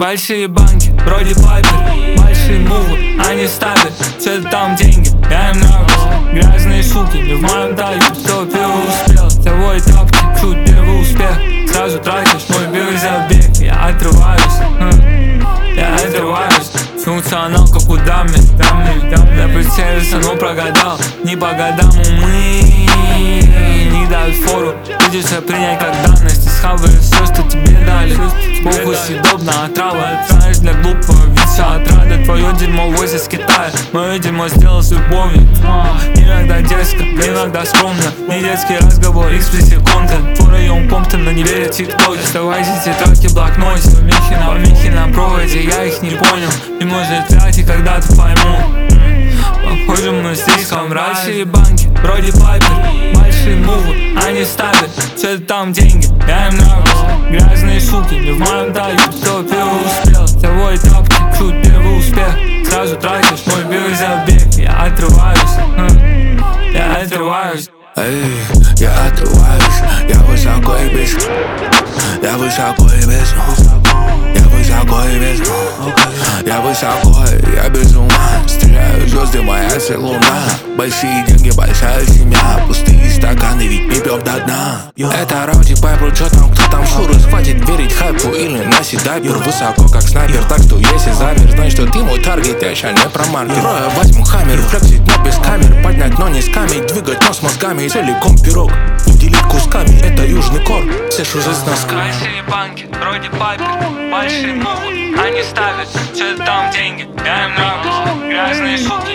Большие банки, вроде Пайпер, большие мувы, они ставят, все там деньги, я им нравлюсь. Грязные суки, не в моем тайпе, кто первый успел. Твой тапки, чуть первый успех. Сразу тратишь мой бирзабег, я отрываюсь, я отрываюсь. Функционал как у дамы, я прицелился, но прогадал. Не по годам умы, не дают фору. Придется принять как данность, исхавывая все, что тебе дали. Похуй съедобно, отрава, знаешь, для глупого вица отрада. Твое дерьмо возят с Китая, мое дерьмо сделал с любовью. Иногда дерзко, иногда скромно. Не детский разговор, эксплисит контент. Твой район Комптон, но не верит тиктоки. Оставайся тетрадки, блокноте, помехи на проводе, я их не понял. И может вряд ли когда-то пойму. Похоже, мы слишком большие банки, вроде Пайпер, большие мувы, они ставят, все там деньги, я им нравлюсь. Грязные суки, не в моем тайпе, кто первый успел. Твой тапки, чуть первый успех. Сразу тратишь мой бирзабег, я отрываюсь, я отрываюсь. Эй, я отрываюсь, я высоко и без. Я высоко и без. Я высоко и без. Я высоко, я без ума. Стреляю звезды, моя луна. Большие деньги, большая семья. Пустые стаканы, ведь не пьем до дна. Это Рауди Пайпер, чё там, кто там шуры? Хватит верить хайпу или носить дайпер. Высоко как снайпер, так что если замер, знай, что ты мой таргет, я ща не про маркер. Героя возьму хаммер, флексить, но без камер. Поднять, но не с камень, двигать, но с мозгами. Целиком пирог, уделить кусками. Это южный кор, все уже с носка. Большие банки, вроде Пайпер, большие мувы, они ставят, все там деньги, я им нравлюсь. Грязные суки,